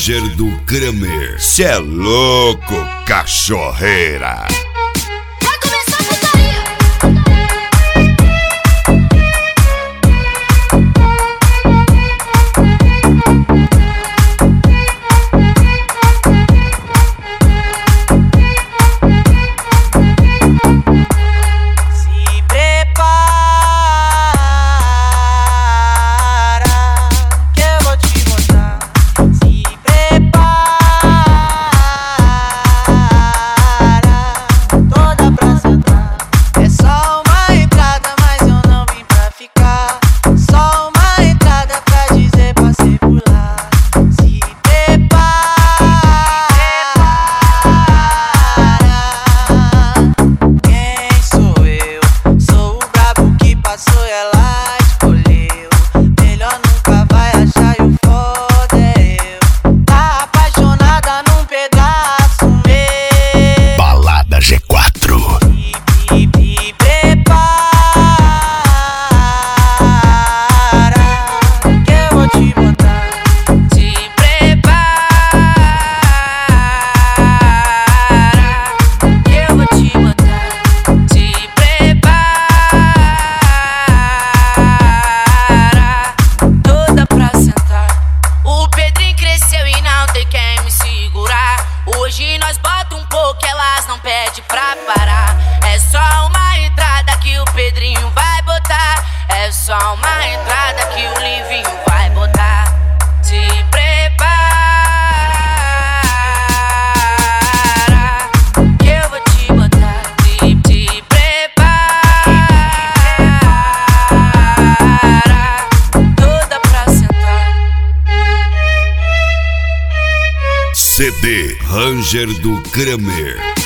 Ranger do Kramer. Cê é louco, cachorreira. Vai começar a putaria. Se prepara que eu vou te mostrar. Se prepara, toda pra sentar. É só uma entrada, mas eu não vim pra ficar. Só uma entrada pra dizer pra você pular. Se prepara. Quem sou eu? Sou o brabo que passou e ela escolheu. Melhor nunca vai achar e o foda é eu. Tá apaixonada num pedaço meu. Balada G4. Se prepara que eu vou te botar. Se prepara que eu vou te botar. Se prepara, toda pra sentar. O Pedrinho cresceu e não tem quem me segurar. Hoje nós bota um pouco, elas não pedem pra parar. É só uma entrada que o Pedrinho vai botar. É só uma entrada que o Livinho vai botar. Se prepara que eu vou te botar. Se prepara, toda pra sentar. CD Ranger do Kramer.